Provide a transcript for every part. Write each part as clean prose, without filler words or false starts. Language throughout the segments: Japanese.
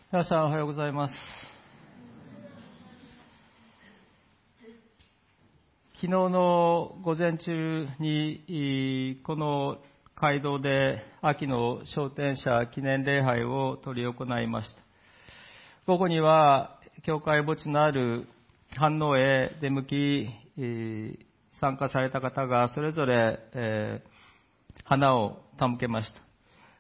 皆さんおはようございます。昨日の午前中にこの街道で秋の昇天者記念礼拝を執り行いました。午後には教会墓地のある飯能へ出向き、参加された方がそれぞれ、花を手向けました。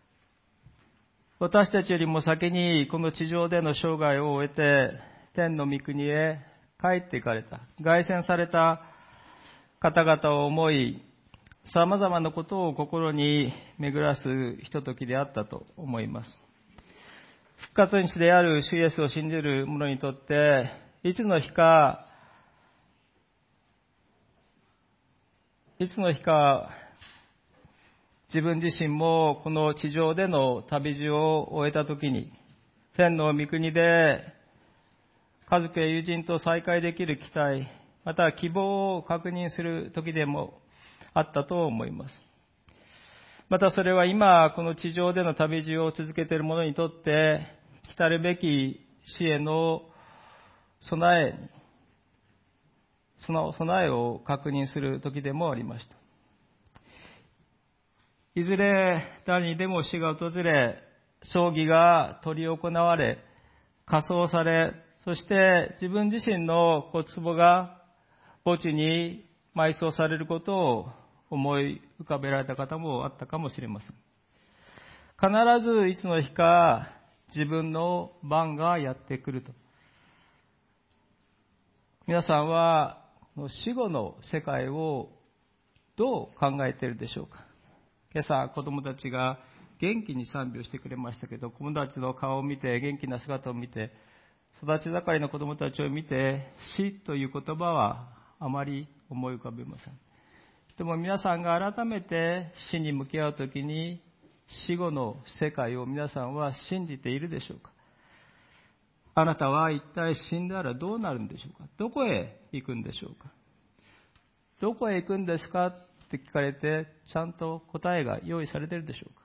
私たちよりも先にこの地上での生涯を終えて天の御国へ帰っていかれた、凱旋された方々を思い、様々なことを心に巡らすひとときであったと思います。復活日である主イエスを信じる者にとって、いつの日か自分自身もこの地上での旅路を終えたときに、天の御国で家族や友人と再会できる期待、または希望を確認する時でもあったと思います。またそれは今この地上での旅路を続けている者にとって来るべき死への備えを確認する時でもありました。いずれ誰にでも死が訪れ、葬儀が執り行われ、火葬され、そして自分自身の骨壺が墓地に埋葬されることを思い浮かべられた方もあったかもしれません。必ずいつの日か自分の番がやってくると。皆さんは死後の世界をどう考えているでしょうか。今朝子供たちが元気に賛美をしてくれましたけど、子供たちの顔を見て、元気な姿を見て、育ち盛りの子供たちを見て、死という言葉はあまり思い浮かべません。でも皆さんが改めて死に向き合うときに、死後の世界を皆さんは信じているでしょうか。あなたは一体死んだらどうなるんでしょうか。どこへ行くんでしょうか。どこへ行くんですかって聞かれて、ちゃんと答えが用意されているでしょうか。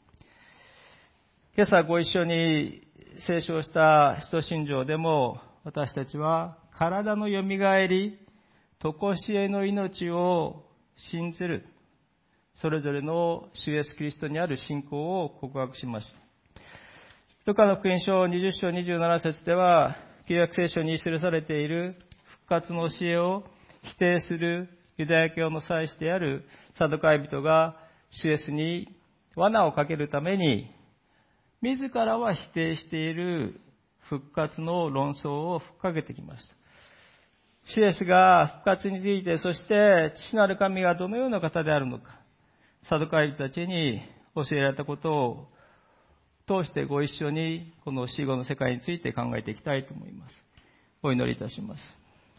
今朝ご一緒に聖書をした使徒信条でも、私たちは体のよみがえり、常しえの命を信じる、それぞれの主イエスキリストにある信仰を告白しました。ルカの福音書20章27節では、旧約聖書に記されている復活の教えを否定するユダヤ教の祭司であるサドカイ人が主イエスに罠をかけるために、自らは否定している復活の論争を吹っかけてきました。主イエスが復活について、そして父なる神がどのような方であるのか、サドカイ人たちに教えられたことを通してご一緒にこの死後の世界について考えていきたいと思います。お祈りいたします。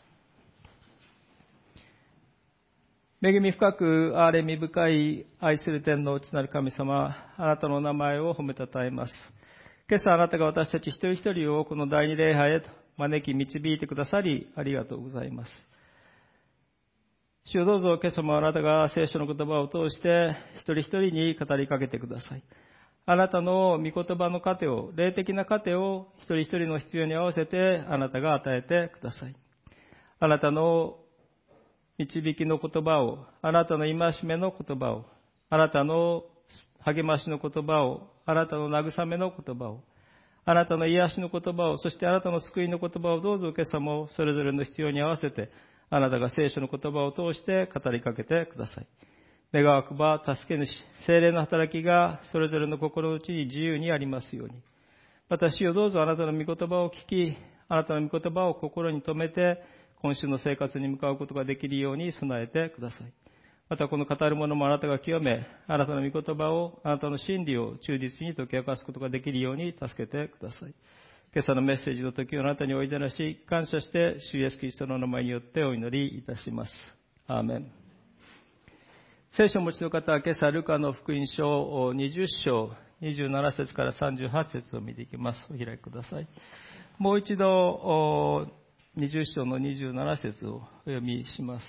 恵み深く憐れみ深い愛する天の父なる神様、あなたの名前を褒めたたえます。今朝あなたが私たち一人一人をこの第二礼拝へと招き導いてくださりありがとうございます。主よ、どうぞ今朝もあなたが聖書の言葉を通して一人一人に語りかけてください。あなたの御言葉の糧を、霊的な糧を一人一人の必要に合わせてあなたが与えてください。あなたの導きの言葉を、あなたの戒めの言葉を、あなたの励ましの言葉を、あなたの慰めの言葉を、あなたの癒しの言葉を、そしてあなたの救いの言葉をどうぞ今朝もそれぞれの必要に合わせて、あなたが聖書の言葉を通して語りかけてください。願わくば助け主、聖霊の働きがそれぞれの心の内に自由にありますように。私をどうぞあなたの御言葉を聞き、あなたの御言葉を心に留めて、今週の生活に向かうことができるように備えてください。またこの語るものもあなたが清め、あなたの御言葉を、あなたの真理を忠実に解き明かすことができるように助けてください。今朝のメッセージの時をあなたにおいでなし、感謝して主イエスキリストの名前によってお祈りいたします。アーメン。聖書をお持ちの方は今朝ルカの福音書20章27節から38節を見ていきます。お開きください。もう一度20章の27節をお読みします。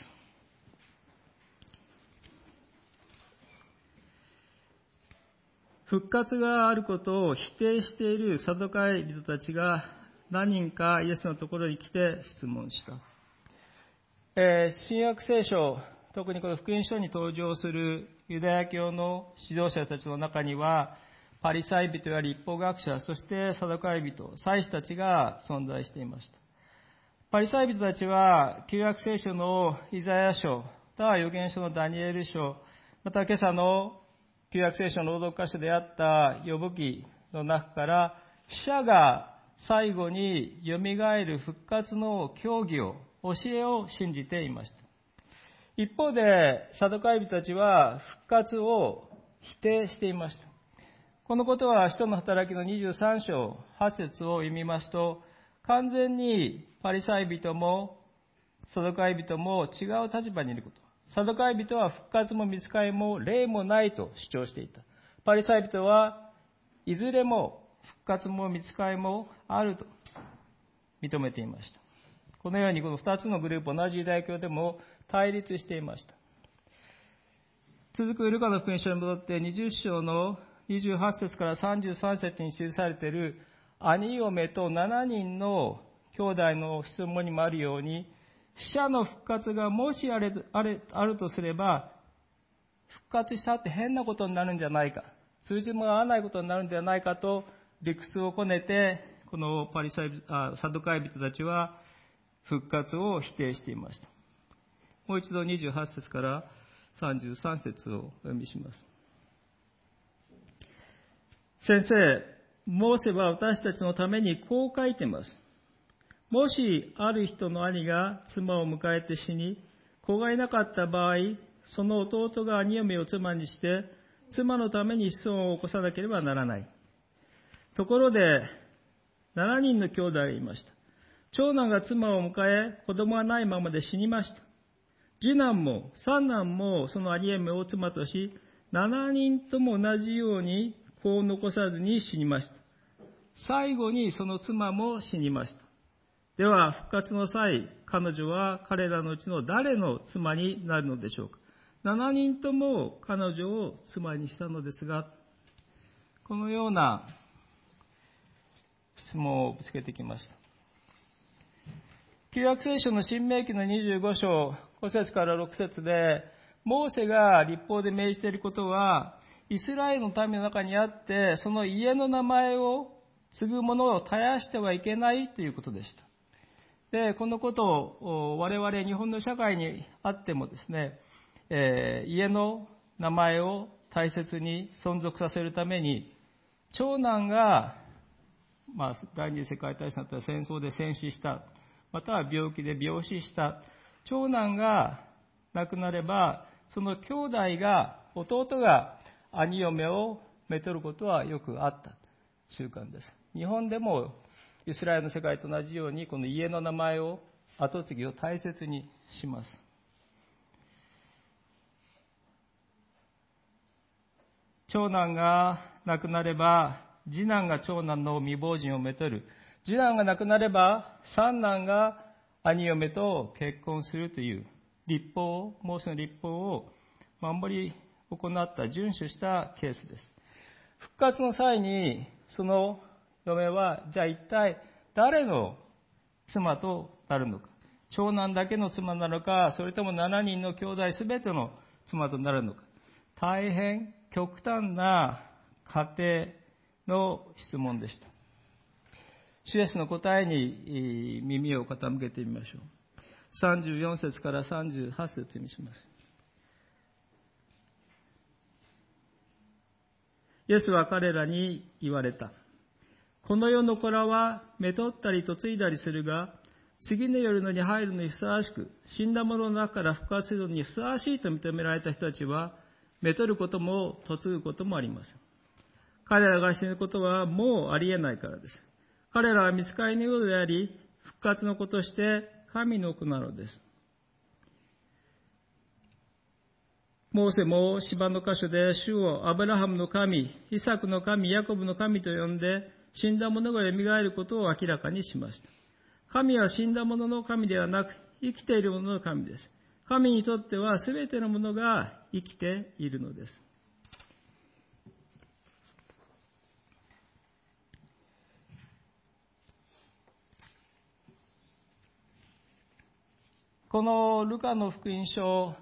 復活があることを否定しているサドカイ人たちが何人かイエスのところに来て質問した。新約聖書、特にこの福音書に登場するユダヤ教の指導者たちの中には、パリサイ人や立法学者、そしてサドカイ人、祭司たちが存在していました。パリサイ人たちは旧約聖書のイザヤ書、または預言書のダニエル書、また今朝の旧約聖書の朗読箇所であったヨブ記の中から死者が最後によみがえる復活の教義を、教えを信じていました。一方でサドカイ人たちは復活を否定していました。このことは使徒の働きの23章8節を読みますと、完全にパリサイ人もサドカイ人も違う立場にいること。サドカイ人は復活も御使いも霊もないと主張していた。パリサイ人はいずれも復活も御使いもあると認めていました。このようにこの2つのグループ、同じユダヤ教でも対立していました。続くルカの福音書に戻って20章の28節から33節に記されている兄嫁と7人の兄弟の質問にもあるように、死者の復活がもしあるとすれば、復活したって変なことになるんじゃないか、数字も合わないことになるんではないかと理屈をこねて、このサドカイ人たちは復活を否定していました。もう一度28節から33節をお読みします。先生、モーセは私たちのためにこう書いています。もしある人の兄が妻を迎えて死に、子がいなかった場合、その弟が兄嫁を妻にして、妻のために子孫を起こさなければならない。ところで、7人の兄弟がいました。長男が妻を迎え、子供がないままで死にました。次男も三男もその兄嫁を妻とし、7人とも同じように子を残さずに死にました。最後にその妻も死にました。では復活の際、彼女は彼らのうちの誰の妻になるのでしょうか。7人とも彼女を妻にしたのですが、このような質問をぶつけてきました。旧約聖書の申命記の25章5節から6節で、モーセが律法で命じていることは、イスラエルの民の中にあって、その家の名前を継ぐ者を絶やしてはいけないということでした。で、このことを我々日本の社会にあってもですね、家の名前を大切に存続させるために、長男が、第二次世界大戦だったら戦争で戦死した、または病気で病死した、長男が亡くなれば、その兄弟が、弟が兄嫁をめとることはよくあった習慣です。日本でもイスラエルの世界と同じように、この家の名前を、後継ぎを大切にします。長男が亡くなれば、次男が長男の未亡人をめとる。次男が亡くなれば、三男が兄嫁と結婚するというモーセの律法を守り行った、遵守したケースです。復活の際に、その嫁は、じゃあ一体誰の妻となるのか。長男だけの妻なのか、それとも7人の兄弟すべての妻となるのか。大変極端な家庭の質問でした。主イエスの答えに耳を傾けてみましょう。34節から38節読みします。イエスは彼らに言われた。この世の子らはめとったり嫁いだりするが、次の夜のに入るのにふさわしく、死んだ者の中から復活するのにふさわしいと認められた人たちは、めとることも嫁ぐこともあります。彼らが死ぬことはもうありえないからです。彼らは御使いのようであり、復活の子として神の子なのです。モーセも芝の箇所で主をアブラハムの神、イサクの神、ヤコブの神と呼んで、死んだ者が蘇ることを明らかにしました。神は死んだ者の神ではなく、生きている者の神です。神にとってはすべてのものが生きているのです。 このルカの福音書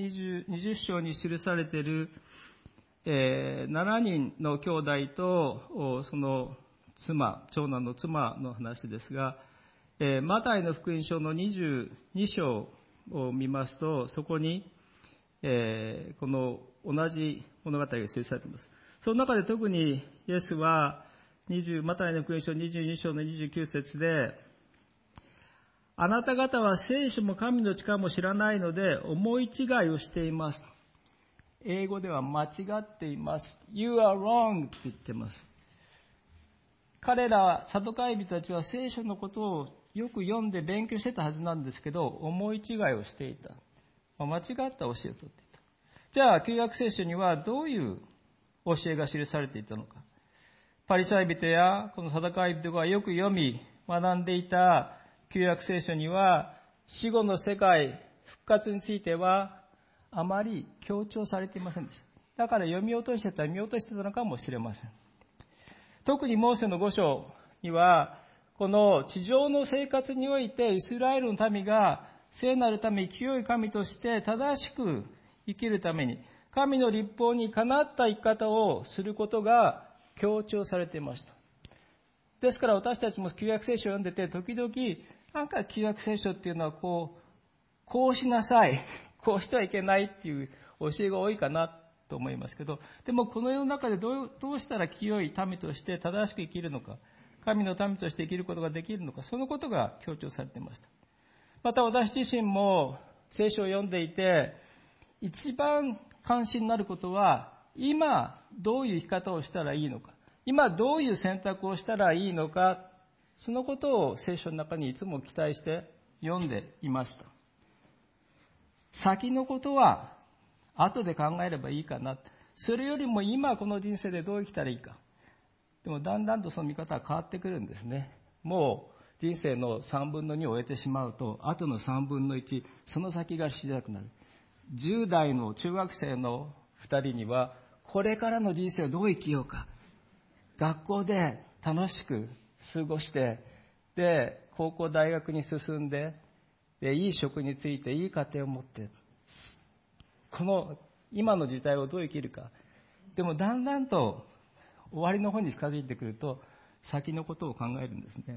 20章に記されている、7人の兄弟とその妻、長男の妻の話ですが、マタイの福音書の22章を見ますと、そこに、この同じ物語が記されています。その中で特にイエスはマタイの福音書22章の29節で、あなた方は聖書も神の力も知らないので思い違いをしています。英語では間違っています。You are wrong って言ってます。彼らサドカイ人たちは聖書のことをよく読んで勉強してたはずなんですけど、思い違いをしていた。間違った教えをとっていた。じゃあ旧約聖書にはどういう教えが記されていたのか。パリサイ人やこのサドカイ人がよく読み学んでいた旧約聖書には、死後の世界復活についてはあまり強調されていませんでした。だから読み落としてたのかもしれません。特にモーセの5章には、この地上の生活においてイスラエルの民が聖なる民、清い神として正しく生きるために、神の律法にかなった生き方をすることが強調されていました。ですから私たちも旧約聖書を読んでて、時々なんか旧約聖書っていうのはこうしなさい、こうしてはいけないっていう教えが多いかなと思いますけど、でもこの世の中でどうしたら清い民として正しく生きるのか、神の民として生きることができるのか、そのことが強調されていました。また私自身も聖書を読んでいて、一番関心になることは、今どういう生き方をしたらいいのか、今どういう選択をしたらいいのか、そのことを聖書の中にいつも期待して読んでいました。先のことは後で考えればいいかな。それよりも今この人生でどう生きたらいいか。でもだんだんとその見方は変わってくるんですね。もう人生の3分の2を終えてしまうと、あとの3分の1、その先が知りたくなる。10代の中学生の2人には、これからの人生をどう生きようか。学校で楽しく過ごして、で、高校大学に進んで、で、いい職についていい家庭を持って、この今の時代をどう生きるか。でもだんだんと終わりの方に近づいてくると、先のことを考えるんですね。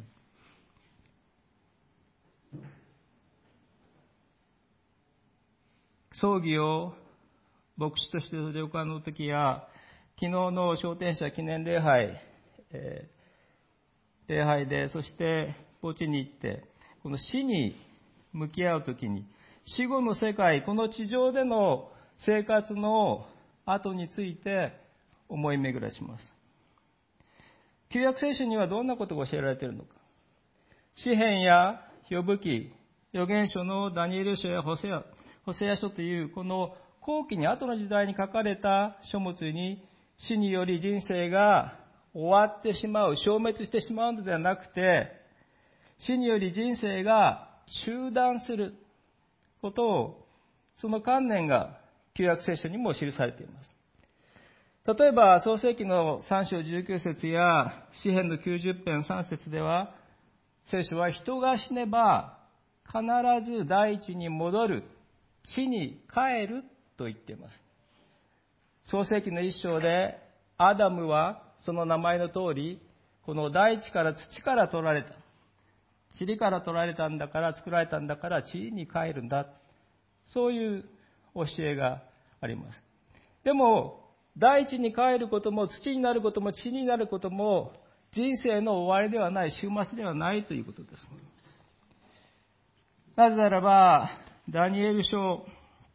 葬儀を牧師として執り行う時や、昨日の昇天者記念礼拝、礼拝で、そして墓地に行って、この死に向き合う時に、死後の世界、この地上での生活の後について思い巡らします。旧約聖書にはどんなことが教えられているのか。詩編やヨブ記、預言書のダニエル書やホセア書というこの後期に後の時代に書かれた書物に、死により人生が終わってしまう、消滅してしまうのではなくて、死により人生が中断することを、その観念が旧約聖書にも記されています。例えば創世記の3章19節や詩編の90編3節では、聖書は人が死ねば必ず大地に戻る、地に帰ると言っています。創世記の1章でアダムはその名前の通り、この大地から土から取られた、塵から取られたんだから、作られたんだから地に帰るんだ、そういう教えがあります。でも大地に帰ることも土になることも地になることも人生の終わりではない、終末ではないということです。なぜならばダニエル書、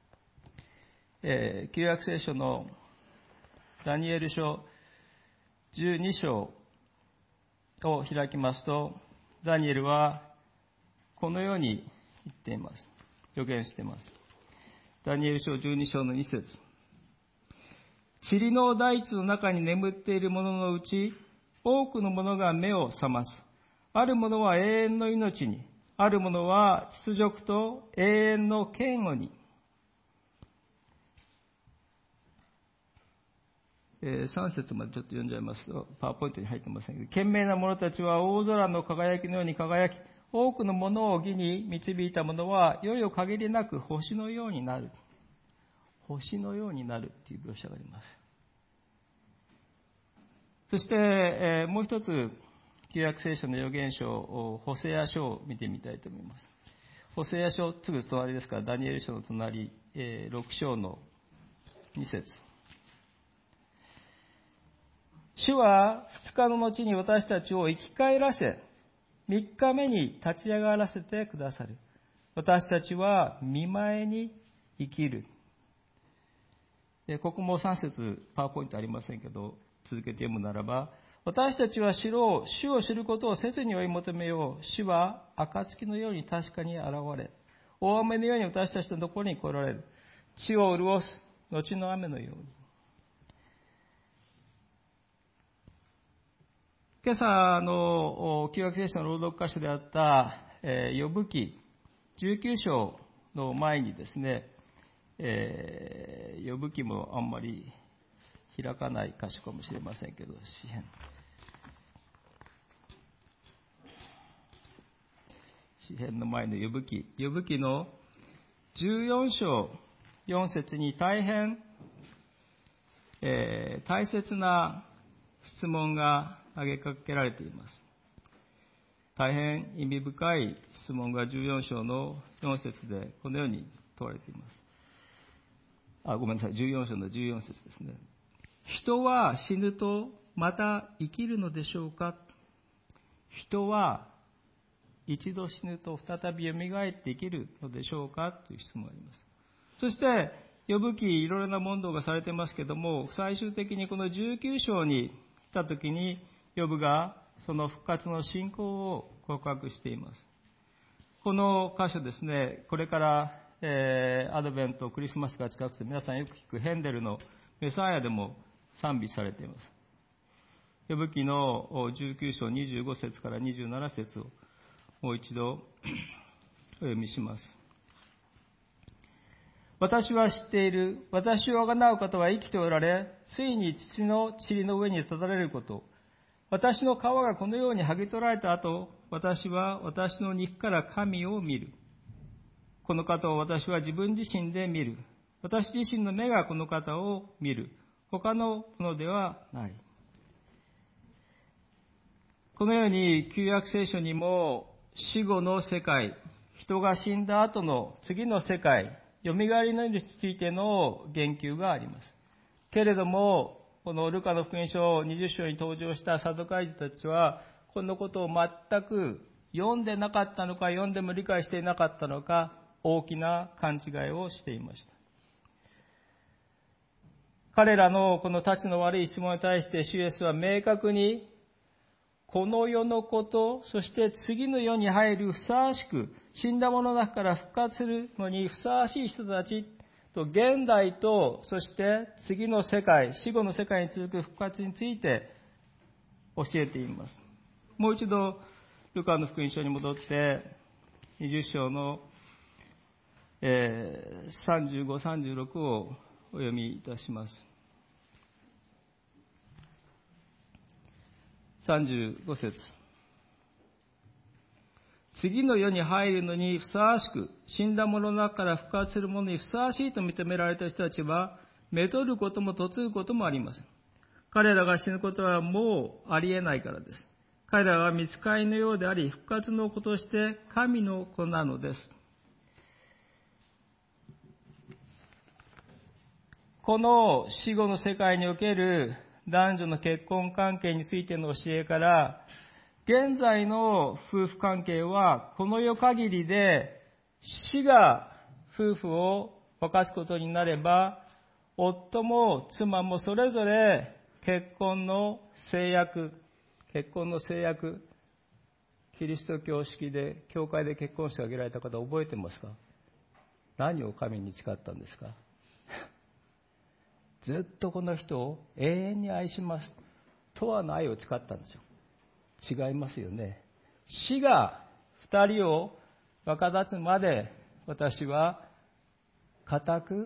旧約聖書のダニエル書12章を開きますと、ダニエルはこのように言っています。予言しています。ダニエル書12章の2節。塵の大地の中に眠っている者のうち、多くの者が目を覚ます。ある者は永遠の命に、ある者は秩序と永遠の権威に。3節までちょっと読んじゃいますと、パワーポイントに入ってませんけど、賢明な者たちは大空の輝きのように輝き、 多くのものを義に導いた者は、いよいよ限りなく星のようになる。星のようになるっていう描写があります。そして、もう一つ、旧約聖書の預言書、ホセア書を見てみたいと思います。ホセア書、すぐ隣ですから、ダニエル書の隣、6章の2節。主は2日の後に私たちを生き返らせ、3日目に立ち上がらせてくださる。私たちは見舞いに生きる。ここも3節パワーポイントありませんけど、続けて読むならば、私たちは主を知ることを切に追い求めよう。主は暁のように確かに現れ、大雨のように私たちのところに来られる。地を潤す後の雨のように。今朝の旧約聖書の朗読箇所であったヨブ記19章の前にですね、ヨブ記もあんまり開かない箇所かもしれませんけど、詩編の前のヨブ記の14章4節に大変、大切な質問が投げかけられています。大変意味深い質問が14章の4節でこのように問われています。14章の14節ですね。人は死ぬとまた生きるのでしょうか？人は一度死ぬと再び蘇って生きるのでしょうか？という質問があります。そして、ヨブ記いろいろな問答がされてますけども、最終的にこの19章に来たときに、ヨブがその復活の信仰を告白しています。この箇所ですね、これから、アドベント、クリスマスが近くて皆さんよく聞くヘンデルのメサイアでも賛美されています。ヨブ記の19章25節から27節をもう一度お読みします。私は知っている。私をあがなう方は生きておられ、ついに土の塵の上に立たれること。私の皮がこのように剥ぎ取られた後、私は私の肉から神を見る。この方を私は自分自身で見る。私自身の目がこの方を見る。他のものではない。このように旧約聖書にも死後の世界、人が死んだ後の次の世界、よみがえりの命についての言及があります。けれども、このルカの福音書20章に登場したサドカイ人たちは、このことを全く読んでなかったのか、読んでも理解していなかったのか、大きな勘違いをしていました。彼らのこの立ちの悪い質問に対して主イエスは明確に、この世のこと、そして次の世に入るふさわしく、死んだ者の中から復活するのにふさわしい人たちと、現代と、そして次の世界、死後の世界に続く復活について教えています。もう一度、ルカの福音書に戻って、20章の、35、36をお読みいたします。35節。次の世に入るのにふさわしく、死んだ者の中から復活する者にふさわしいと認められた人たちは、めとることも嫁ぐこともありません。彼らが死ぬことはもうありえないからです。彼らは御使いのようであり、復活の子として神の子なのです。この死後の世界における男女の結婚関係についての教えから、現在の夫婦関係はこの世限りで死が夫婦を分かつことになれば、夫も妻もそれぞれ結婚の制約、キリスト教式で教会で結婚式を挙げられた方覚えてますか？何を神に誓ったんですか？ずっとこの人を永遠に愛しますとはの愛を誓ったんですよ。違いますよね。死が二人を分か立つまで私は固く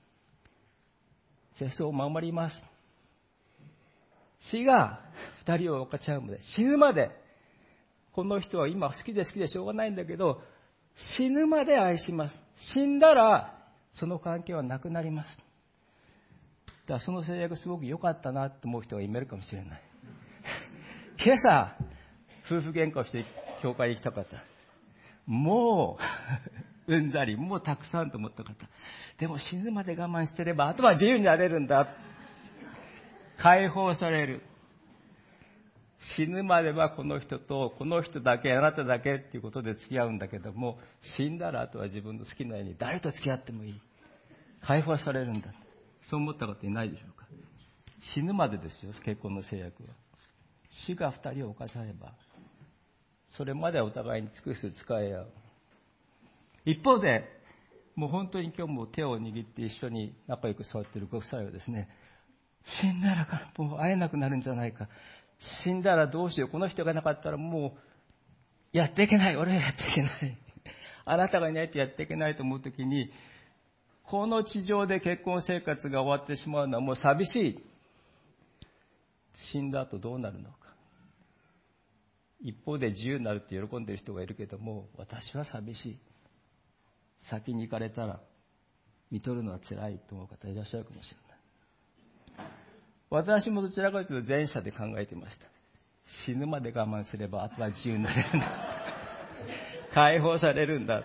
節操を守ります。死が二人を分かち合うまで、死ぬまでこの人は今好きで好きでしょうがないんだけど、死ぬまで愛します。死んだらその関係はなくなります。だからその制約すごく良かったなと思う人がいるかもしれない。今朝夫婦喧嘩をして教会に行きたかった。もううんざり、もうたくさんと思った方。でも死ぬまで我慢してればあとは自由になれるんだ。解放される。死ぬまではこの人とこの人だけ、あなただけっていうことで付き合うんだけども、死んだらあとは自分の好きなように誰と付き合ってもいい。解放されるんだ。そう思った方いないでしょうか。死ぬまでですよ、結婚の制約は。死が二人を犯されば、それまではお互いに尽くす使い合う。一方で、もう本当に今日も手を握って一緒に仲良く座っているご夫妻はですね、死んだらもう会えなくなるんじゃないか。死んだらどうしよう。この人がなかったらもうやっていけない。俺はやっていけない。あなたがいないとやっていけないと思うときに、この地上で結婚生活が終わってしまうのはもう寂しい。死んだ後どうなるのか。一方で自由になるって喜んでいる人がいるけども、私は寂しい。先に行かれたら見とるのは辛いと思う方いらっしゃるかもしれない。私もどちらかというと前者で考えていました。死ぬまで我慢すればあとは自由になれるんだ。解放されるんだ。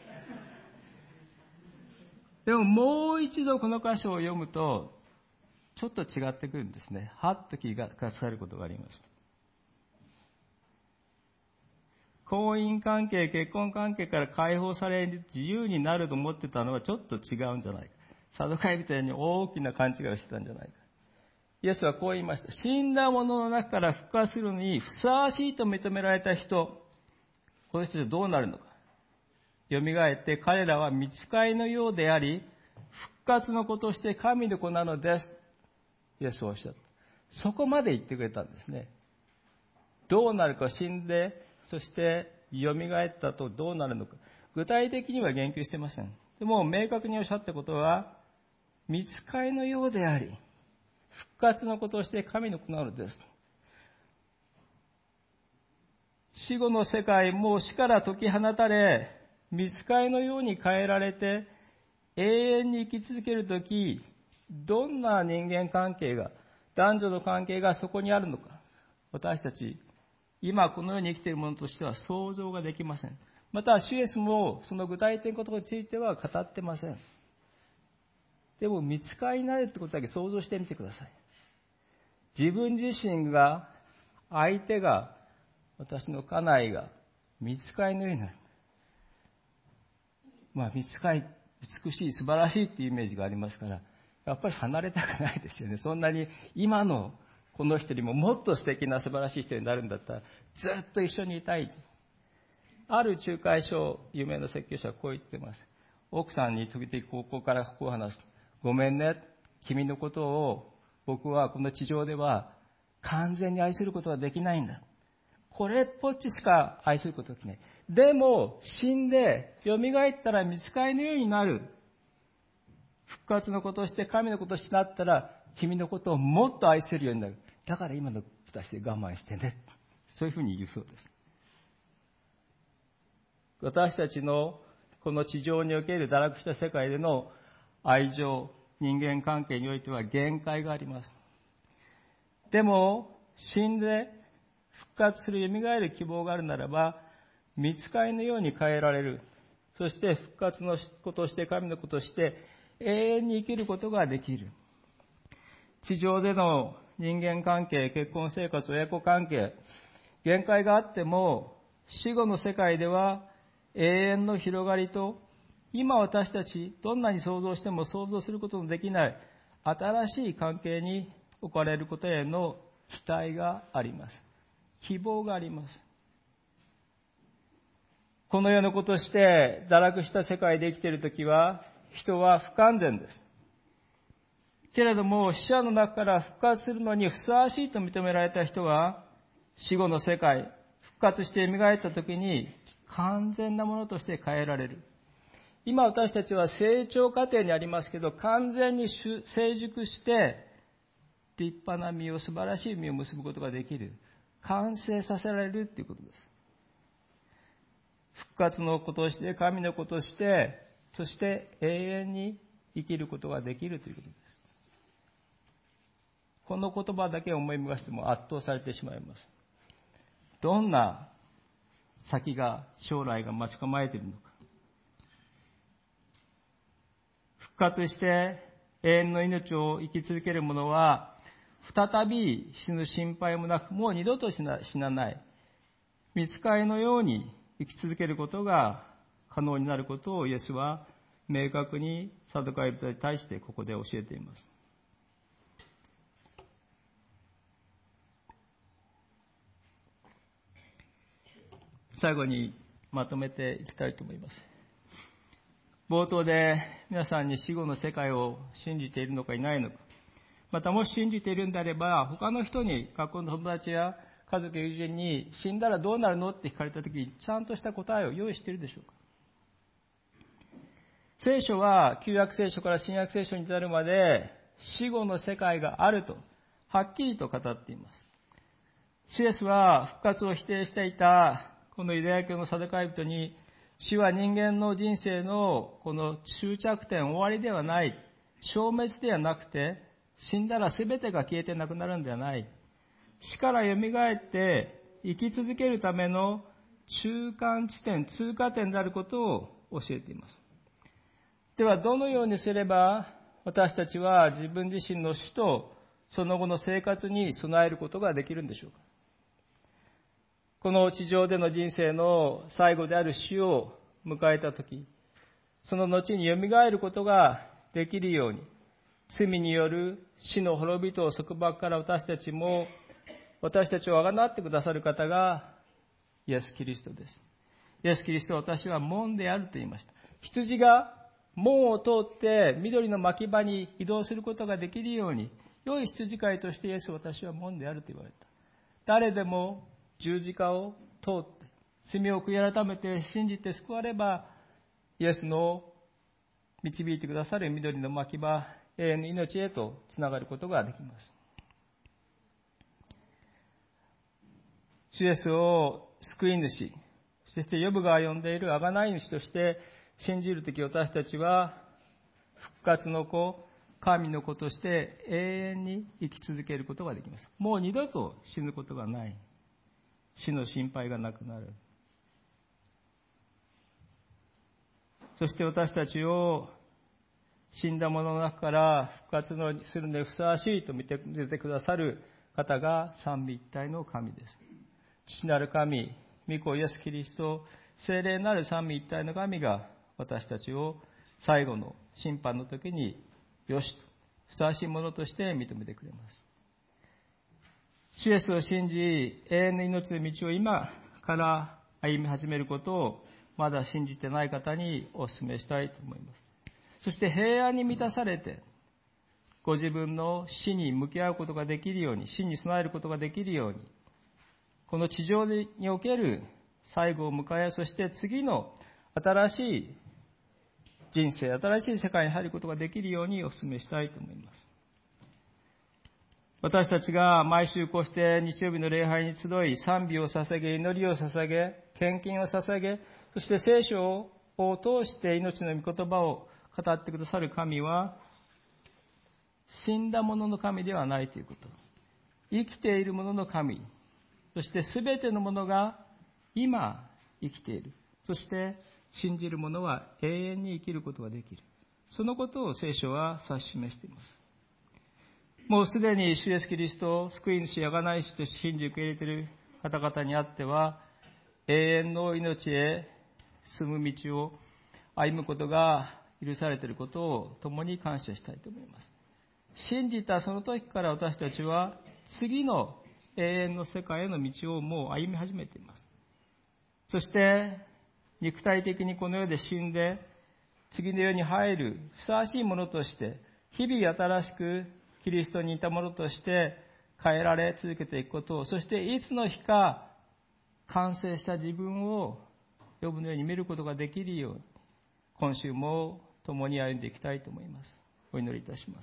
でももう一度この箇所を読むとちょっと違ってくるんですね。はっと気がつかれることがありました。婚姻関係、結婚関係から解放され自由になると思ってたのはちょっと違うんじゃないか。サドカイみたいに大きな勘違いをしてたんじゃないか。イエスはこう言いました。死んだ者の中から復活するのにふさわしいと認められた人、この人はどうなるのか。蘇って彼らは御使いのようであり、復活の子として神の子なのです。イエスはおっしゃった。そこまで言ってくれたんですね。どうなるか、死んで、そして蘇ったとどうなるのか。具体的には言及してません。でも明確におっしゃったことは、御使いのようであり、復活の子として神の子なのです。死後の世界も死から解き放たれ、御使いのように変えられて、永遠に生き続けるとき、どんな人間関係が、男女の関係がそこにあるのか。私たち、今この世に生きている者としては想像ができません。また、主イエスもその具体的なことについては語ってません。でも、御使いになるってことだけ想像してみてください。自分自身が、相手が、私の家内が、御使いのようになる。御使い、美しい、素晴らしいっていうイメージがありますから、やっぱり離れたくないですよね。そんなに今のこの人よりももっと素敵な素晴らしい人になるんだったら、ずっと一緒にいたい。ある仲介書、有名な説教者はこう言ってます。奥さんに時々ここからこう話す。ごめんね。君のことを僕はこの地上では完全に愛することはできないんだ。これっぽっちしか愛することができない。でも死んで蘇ったら御使いのようになる。復活のことをして神のことをしてなったら君のことをもっと愛せるようになる。だから今の私で我慢してね。そういうふうに言うそうです。私たちのこの地上における堕落した世界での愛情、人間関係においては限界があります。でも死んで復活する蘇る希望があるならば、御使いのように変えられる。そして復活のことをして神のことをして永遠に生きることができる。地上での人間関係、結婚生活、親子関係、限界があっても、死後の世界では永遠の広がりと、今私たちどんなに想像しても想像することのできない新しい関係に置かれることへの期待があります。希望があります。この世のことして堕落した世界で生きているときは、人は不完全です。けれども、死者の中から復活するのにふさわしいと認められた人は、死後の世界、復活して蘇ったときに完全なものとして変えられる。今私たちは成長過程にありますけど、完全に成熟して、立派な実を、素晴らしい実を結ぶことができる。完成させられるということです。 復活の子として、神の子として、そして永遠に生きることができるということです。この言葉だけ思い巡らしても圧倒されてしまいます。どんな先が、将来が待ち構えているのか。復活して永遠の命を生き続ける者は、再び死ぬ心配もなく、もう二度と死なない、御使いのように生き続けることが可能になることをイエスは明確にサドカイ人に対してここで教えています。最後にまとめていきたいと思います。冒頭で皆さんに死後の世界を信じているのかいないのか、またもし信じているんであれば、他の人に、学校の友達や家族友人に死んだらどうなるのって聞かれたときに、ちゃんとした答えを用意しているでしょうか。聖書は旧約聖書から新約聖書に至るまで死後の世界があるとはっきりと語っています。シエスは復活を否定していたこのユダヤ教のサドカイ人に、死は人間の人生のこの終着点、終わりではない、消滅ではなくて、死んだら全てが消えてなくなるんではない、死から蘇って生き続けるための中間地点、通過点であることを教えています。ではどのようにすれば私たちは自分自身の死とその後の生活に備えることができるんでしょうか。この地上での人生の最後である死を迎えたとき、その後によみがえることができるように、罪による死の滅びと束縛から私たちをあがなってくださる方がイエス・キリストです。イエス・キリストは私は門であると言いました。羊が門を通って緑の牧場に移動することができるように、良い羊飼いとしてイエス、私は門であると言われた。誰でも十字架を通って罪を悔い改めて信じて救われば、イエスの導いてくださる緑の牧場、永遠の命へとつながることができます。主イエスを救い主、そしてヨブが呼んでいる贖い主として信じるとき、私たちは復活の子、神の子として永遠に生き続けることができます。もう二度と死ぬことがない。死の心配がなくなる。そして私たちを死んだ者の中から復活するのにふさわしいと見ててくださる方が三位一体の神です。父なる神、御子イエスキリスト、聖霊なる三位一体の神が私たちを最後の審判の時によしとふさわしいものとして認めてくれます。主イエスを信じ、永遠の命の道を今から歩み始めることをまだ信じてない方にお勧めしたいと思います。そして平安に満たされて、ご自分の死に向き合うことができるように、死に備えることができるように、この地上における最後を迎え、そして次の新しい人生、新しい世界に入ることができるようにお勧めしたいと思います。私たちが毎週こうして日曜日の礼拝に集い、賛美を捧げ、祈りを捧げ、献金を捧げ、そして聖書を通して命の御言葉を語ってくださる神は、死んだ者の神ではないということ。生きている者の神、そして全ての者が今生きている。そして信じる者は永遠に生きることができる。そのことを聖書は指し示しています。もうすでに主イエスキリストを救い主、贖い主として信じ受け入れている方々にあっては、永遠の命へ進む道を歩むことが許されていることを共に感謝したいと思います。信じたその時から私たちは次の永遠の世界への道をもう歩み始めています。そして肉体的にこの世で死んで次の世に入るふさわしいものとして日々新しくキリストに似たものとして変えられ続けていくことを、そしていつの日か完成した自分をヨブのように見ることができるように、今週も共に歩んでいきたいと思います。お祈りいたします。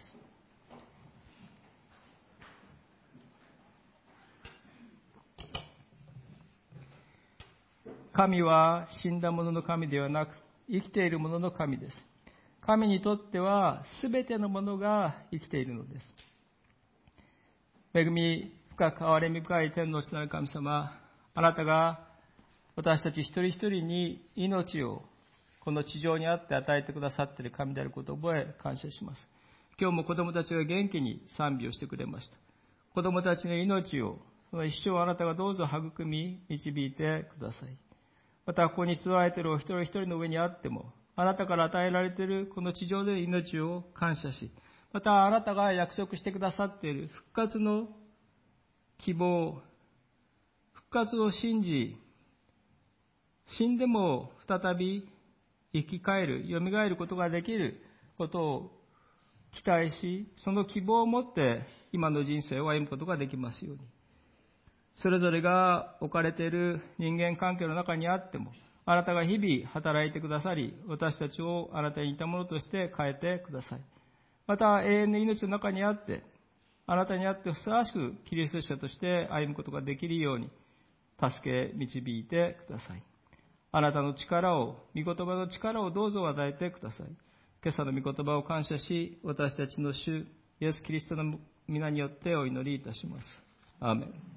神は死んだ者の神ではなく、生きている者の神です。神にとってはすべてのものが生きているのです。恵み深く憐れみ深い天の父なる神様、あなたが私たち一人一人に命をこの地上にあって与えてくださっている神であることを覚え感謝します。今日も子供たちが元気に賛美をしてくれました。子供たちの命を、その一生をあなたがどうぞ育み導いてください。またここに集われているお一人一人の上にあっても、あなたから与えられているこの地上での命を感謝し、またあなたが約束してくださっている復活の希望、復活を信じ、死んでも再び生き返る、蘇ることができることを期待し、その希望を持って今の人生を歩むことができますように。それぞれが置かれている人間関係の中にあっても、あなたが日々働いてくださり、私たちをあなたに似たものとして変えてください。また永遠の命の中にあって、あなたにあってふさわしくキリスト者として歩むことができるように、助け導いてください。あなたの力を、御言葉の力をどうぞ与えてください。今朝の御言葉を感謝し、私たちの主イエス・キリストの皆によってお祈りいたします。アーメン。